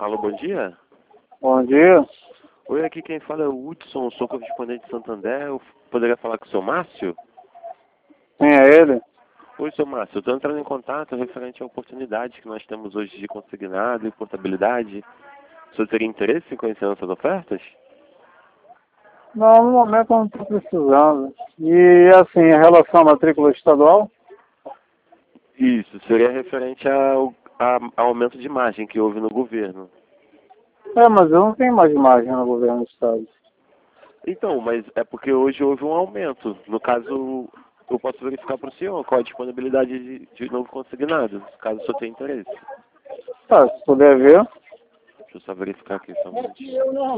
Alô, bom dia. Bom dia. Oi, aqui quem fala é o Hudson, sou correspondente de Santander. Eu poderia falar com o seu Márcio? Quem é ele? Oi, seu Márcio. Eu estou entrando em contato referente à oportunidade que nós temos hoje de consignado e portabilidade. O senhor teria interesse em conhecer nossas ofertas? Não, no momento eu não estou precisando. E assim, em relação à matrícula estadual? Isso, seria referente ao aumento de margem que houve no governo. Mas eu não tenho mais margem no governo do estado. Então, mas é porque hoje houve um aumento. No caso, eu posso verificar para o senhor qual a disponibilidade de novo consignado, caso o senhor tenha interesse. Tá, se puder ver. Deixa eu só verificar aqui só um minutinho.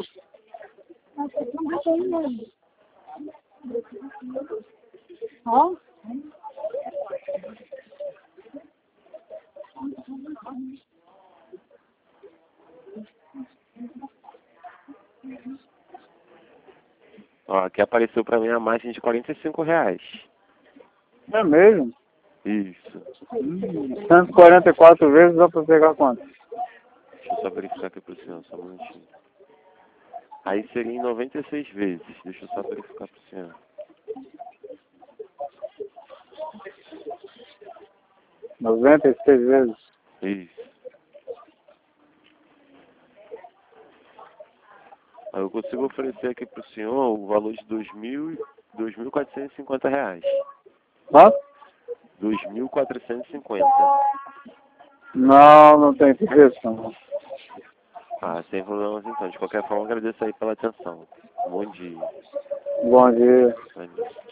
Ó, aqui apareceu para mim a margem de R$ 45. É mesmo? Isso. 144 vezes dá para pegar quanto? Deixa eu só verificar aqui para o senhor, só um minutinho. Aí seria em 96 vezes. Deixa eu só verificar para o senhor. 96 vezes. Isso. Aí eu consigo oferecer aqui para o senhor o valor de R$ 2.450. Quanto? 2.450. Não, não tem interesse não. Ah, sem problemas então. De qualquer forma, agradeço aí pela atenção. Bom dia. Bom dia. Bom dia.